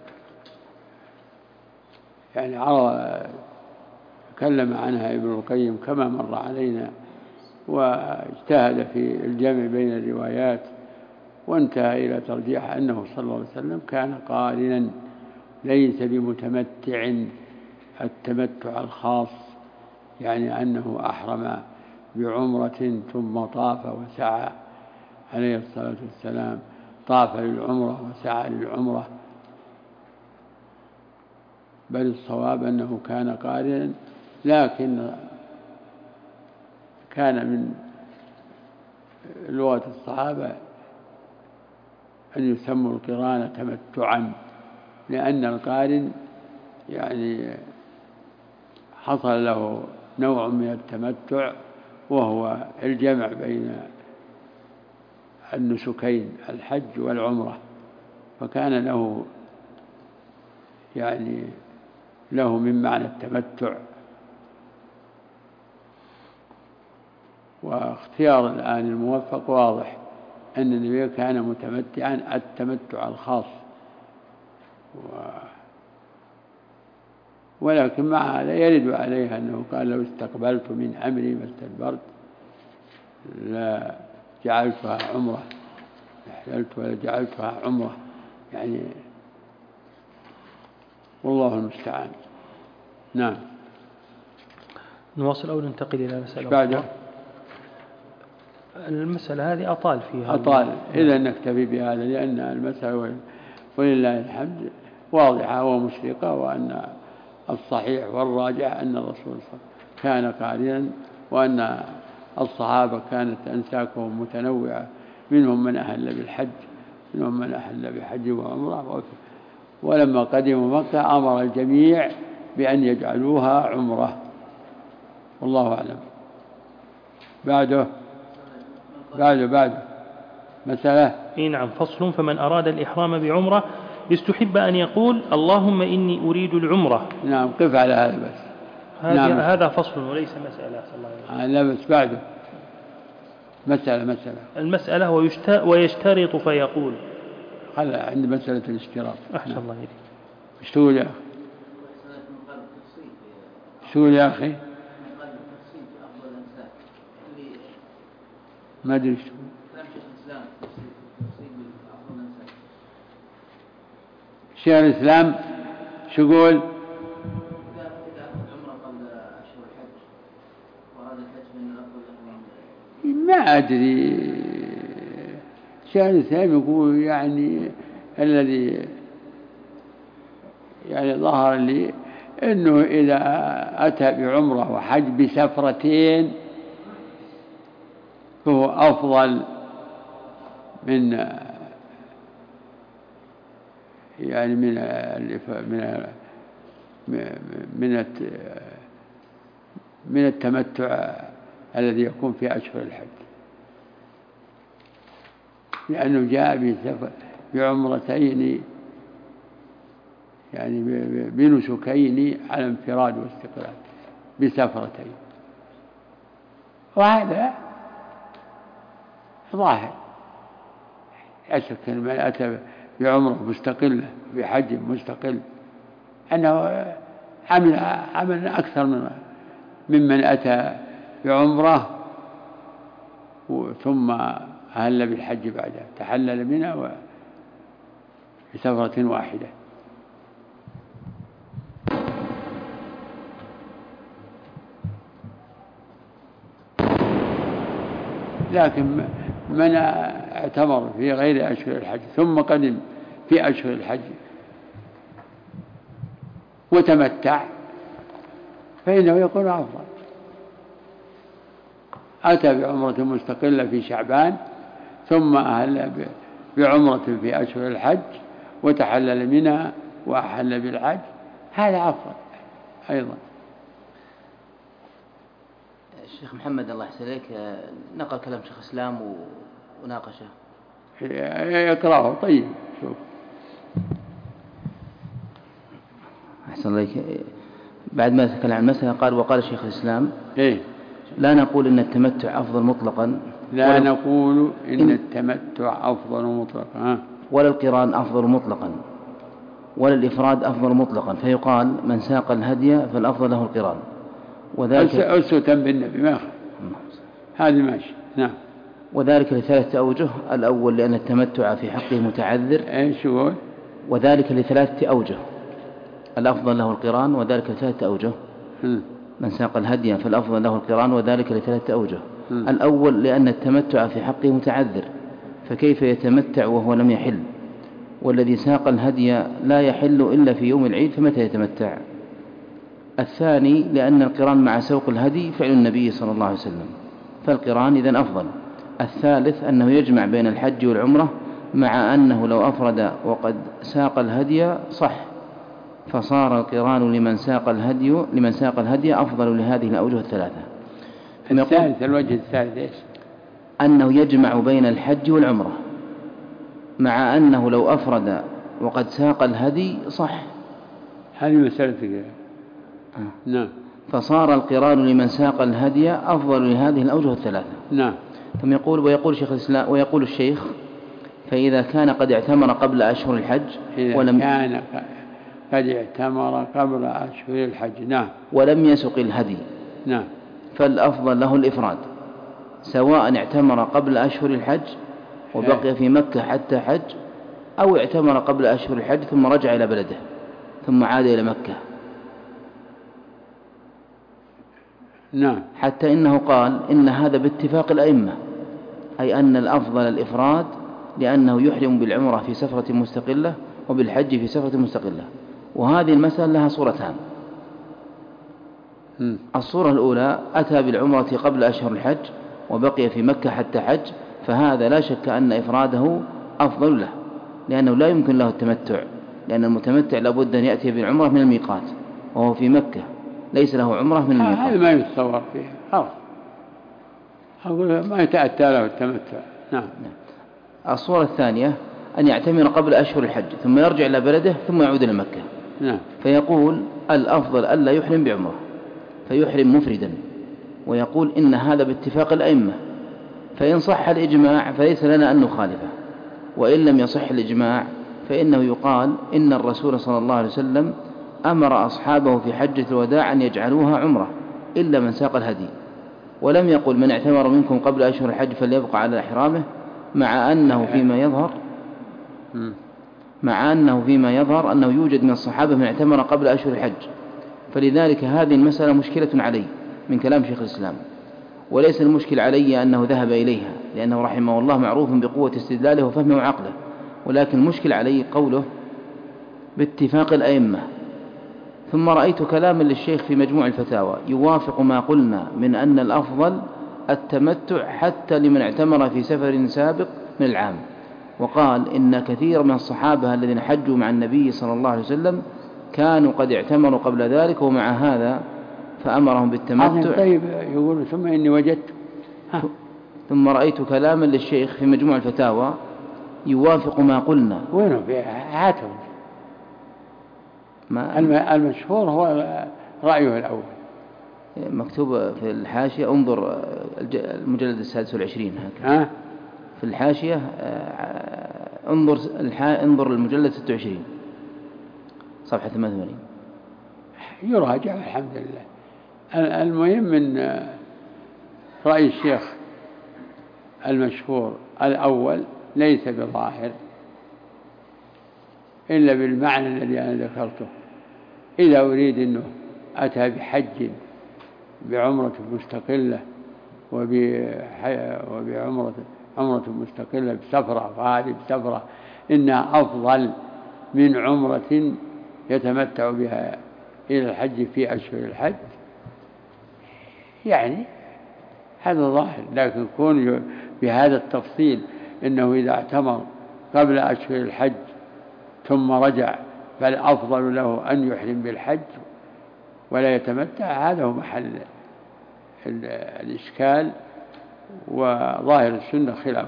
يعني عرض تكلم عنها ابن القيم كما مر علينا، واجتهد في الجمع بين الروايات، وانتهى إلى ترجيح أنه صلى الله عليه وسلم كان قارنا ليس بمتمتع التمتع الخاص، يعني أنه أحرم بعمرة ثم طاف وسعى عليه الصلاة والسلام، طاف للعمرة وسعى للعمرة، بل الصواب أنه كان قارنا، لكن كان من لغة الصحابة أن يسموا القران تمتعا، لأن القارن يعني حصل له نوع من التمتع وهو الجمع بين النسكين الحج والعمرة، فكان له يعني له من معنى التمتع. واختيار الآن الموفق واضح أن النبي كان متمتعا التمتع الخاص، و ولكن مع هذا يرد عليه أنه قال لو استقبلت من أمري ما استدبرت لا جعلتها عمرة، احللت ولا جعلتها عمرة، يعني والله المستعان. نعم. نواصل أو ننتقل إلى مسألة بعد المسألة هذه أطال فيها أطال إذا نكتفي بهذا، لأن المسألة ولله الحمد واضحة ومشرقة، وأن الصحيح والراجح أن الرسول صلى الله عليه وسلم كان قارنا، وأن الصحابة كانت أنساكهم متنوعة، منهم من أهل بالحج منهم من أهل بحج وعمرة، ولما قدموا مكة أمر الجميع بأن يجعلوها عمرة، والله أعلم. بعده بعده بعده مسألة. إيه نعم. فصل. فمن أراد الإحرام بعمرة يستحب أن يقول اللهم إني أريد العمرة. نعم قف على هذا بس. نعم. هذا فصل وليس مسألة. صلى الله عليه وسلم. لا بس بعده مسألة مسألة المسألة ويشترط فيقول. هذا عند مسألة الاشتراط. أحسن الله إليك. ايش تقول يا أخي؟ ايش تقول يا أخي؟ ما أدري ايش تقول. شيخ الإسلام شو يقول؟ ما أدري. شيخ الإسلام يقول يعني الذي يعني ظهر لي أنه إذا أتى بعمرة وحج بسفرتين فهو أفضل من يعني من من من من التمتع الذي يكون في أشهر الحج، لأنه جاء بعمرتين يعني بنسكين على انفراد واستقلال بسفرتين، وهذا ظاهر. أشك من أتى بعمرة مستقلة بحج مستقل أنه عمل عمل أكثر من ممن أتى بعمرة ثم أهل بالحج بعدها، تحلل منها بسفرة واحدة. لكن من اعتمر في غير أشهر الحج ثم قدم في أشهر الحج وتمتع فإنه يكون أفضل. أتى بعمرة مستقلة في شعبان ثم أهل بعمرة في أشهر الحج وتحلل منها وأحل بالحج، هذا أفضل أيضا. الشيخ محمد الله يحسن إليك نقل كلام شيخ الإسلام وناقشه. يقرأه. طيب شوف. أحسن إليك. بعد ما تكلم عن المسألة قال وقال شيخ الإسلام إيه؟ لا نقول إن التمتع أفضل مطلقا، لا نقول إن, إن التمتع أفضل مطلقا، ها؟ ولا القران أفضل مطلقا، ولا الإفراد أفضل مطلقا، فيقال من ساق الهدي فالأفضل له القران، وذلك أسوة بالنبي ما هذه ماشي. نعم. وذلك لثلاثة أوجه. الأول لأن التمتع في حقه متعذر. إيش هو؟ وذلك لثلاثة أوجه. الأفضل له القران وذلك لثلاثة أوجه. م. من ساق الهدي فالأفضل له القران وذلك لثلاثة أوجه. م. الأول لأن التمتع في حقه متعذر، فكيف يتمتع وهو لم يحل؟ والذي ساق الهدي لا يحل إلا في يوم العيد، فمتى يتمتع؟ الثاني لأن القران مع سوق الهدي فعل النبي صلى الله عليه وسلم، فالقران إذن أفضل. الثالث أنه يجمع بين الحج والعمرة، مع أنه لو أفرد وقد ساق الهدي صح، فصار القران لمن ساق الهدي لمن ساق الهدي أفضل لهذه الأوجه الثلاثة. الثالث الوجه الثالث إيش؟ أنه يجمع بين الحج والعمرة، مع أنه لو أفرد وقد ساق الهدي صح. هذه مسألة. آه. نعم. فصار القران لمن ساق الهدي أفضل لهذه الأوجه الثلاثة. نعم. ثم يقول ويقول شيخ الإسلام ويقول الشيخ فإذا كان قد اعتمر قبل أشهر الحج إذا ولم كان قد اعتمر قبل أشهر الحج. نعم. ولم يسق الهدي. نعم. فالأفضل له الإفراد، سواء اعتمر قبل أشهر الحج وبقي في مكة حتى حج، أو اعتمر قبل أشهر الحج ثم رجع إلى بلده ثم عاد إلى مكة. نعم. حتى إنه قال إن هذا باتفاق الأئمة، أي أن الأفضل الإفراد، لأنه يحرم بالعمرة في سفرة مستقلة وبالحج في سفرة مستقلة. وهذه المسألة لها صورتان. م. الصورة الأولى أتى بالعمرة قبل أشهر الحج وبقي في مكة حتى حج، فهذا لا شك أن إفراده أفضل له، لأنه لا يمكن له التمتع، لأن المتمتع لابد أن يأتي بالعمرة من الميقات وهو في مكة ليس له عمرة من الميقات. هذا ما يتصور فيه. خلاص أقول ما يتأتى له التمتع. نعم. الصورة الثانية أن يعتمر قبل أشهر الحج ثم يرجع إلى بلده ثم يعود إلى مكة. نعم. فيقول الأفضل ألا يحرم بعمره فيحرم مفردا، ويقول إن هذا باتفاق الأئمة، فإن صح الإجماع فليس لنا أن نخالفه، وإن لم يصح الإجماع فإنه يقال إن الرسول صلى الله عليه وسلم أمر أصحابه في حجة الوداع أن يجعلوها عمره إلا من ساق الهدي، ولم يقل من اعتمر منكم قبل أشهر الحج فليبقى على إحرامه، مع أنه فيما يظهر مع أنه فيما يظهر أنه يوجد من الصحابة من اعتمر قبل أشهر الحج. فلذلك هذه المسألة مشكلة علي من كلام شيخ الإسلام، وليس المشكل علي أنه ذهب إليها، لأنه رحمه الله معروف بقوة استدلاله وفهمه وعقله، ولكن المشكل علي قوله باتفاق الأئمة. ثم رأيت كلاما للشيخ في مجموع الفتاوى يوافق ما قلنا من أن الأفضل التمتع حتى لمن اعتمر في سفر سابق من العام، وقال إن كثير من الصحابة الذين حجوا مع النبي صلى الله عليه وسلم كانوا قد اعتمروا قبل ذلك، ومع هذا فأمرهم بالتمتع. طيب يقول ثم إني وجدت ها. ثم رأيت كلاما للشيخ في مجموع الفتاوى يوافق ما قلنا. وينه في هاته؟ المشهور هو رأيه الأول، مكتوب في الحاشية انظر المجلد السادس والعشرين هكذا. في الحاشية انظر انظر المجلد ستة وعشرين صفحة ثمانية وثمانين. يراجع الحمد لله. المهم من رأي الشيخ المشهور الأول ليس بظاهر إلا بالمعنى الذي أنا ذكرته. إذا أريد أنه أتى بحج بعمرة مستقلة وبعمرة عمرة مستقلة بسفرة، فهذه بسفرة إنها أفضل من عمرة يتمتع بها إلى الحج في أشهر الحج، يعني هذا ظاهر. لكن كون بهذا التفصيل إنه إذا اعتمر قبل أشهر الحج ثم رجع فالأفضل له أن يحرم بالحج ولا يتمتع، هذا هو محل الإشكال، وظاهر السنة خلافه.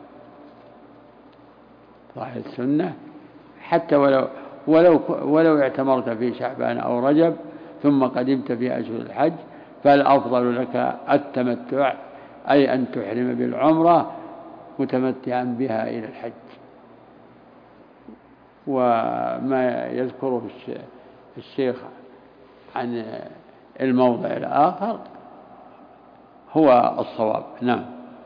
ظاهر السنة حتى ولو ولو ولو اعتمرت في شعبان أو رجب ثم قدمت في أشهر الحج فالأفضل لك التمتع، أي أن تحرم بالعمرة متمتعا بها إلى الحج. وما يذكره الشيخ عن الموضع الآخر هو الصواب. نعم.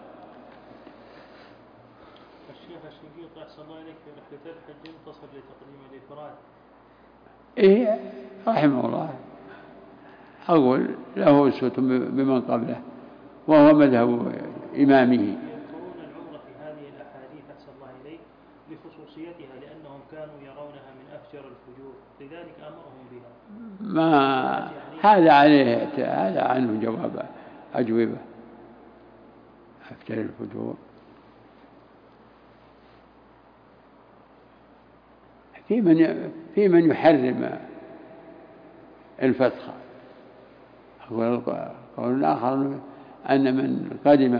الشيخ الشنقيطي أحسن الله إليك في رحلة الحج انتصر لتقديم الإفراد. إيه رحمه الله، أقول له أسوة بمن قبله وهو مذهب إمامه. يذكرون العمرة في هذه الأحاديث أحسن الله إليك لخصوصيتها، لأنهم كانوا يرونها من أفجر الفجور، لذلك أمرهم بها. ما هذا عليه هذا عنه جواب أجوبة. أفجر الفجور في من في من يحرم الفسخ. أقول قول الآخر أن من قدم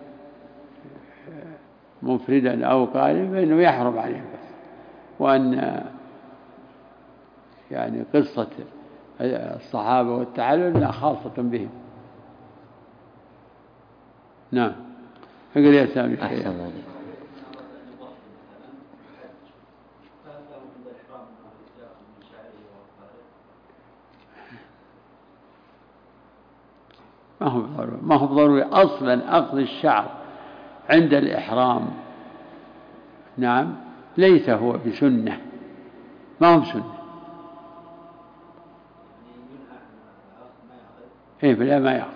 مفردا أو قارن فإنه يحرم عليه الفسخ، وأن يعني قصة الصحابة والتعلل لا خاصة بهم. نعم. اقرأ يا سامي. أحسن الله. ما هو ضروري ما هو ضروري أصلا أخذ الشعر عند الإحرام. نعم. ليس هو بسنة، ما هو بسنة. إيه بلا ما يأخذ.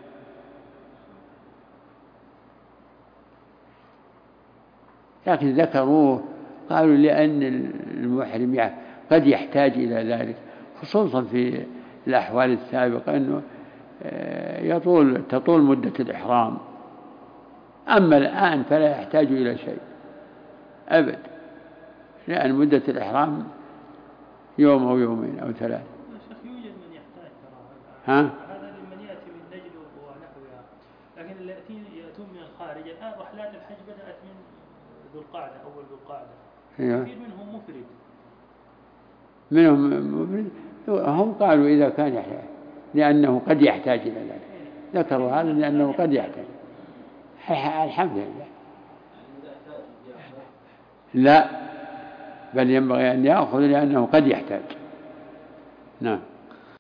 لكن ذكروه قالوا لأن المحرم قد يحتاج إلى ذلك، خصوصا في الأحوال السابقة أنه يطول تطول مدة الإحرام. أما الآن فلا يحتاج إلى شيء أبد، لأن مدة الإحرام يوم أو يومين أو ثلاثة. يوجد من يحتاج ها؟ هذا لمن يأتي من نجد ونحوها، لكن الذين يأتون من الخارج الآن رحلات الحج بدأت من ذو القعدة أول ذو القعدة أيوة. كثير منهم مفرد منهم مفرد هم قالوا إذا كان يحتاج لأنه قد يحتاج إلى ذلك ذكروا هذا لأنه قد يحتاج الحمد لله لا بل ينبغي أن يأخذ لأنه قد يحتاج. نعم.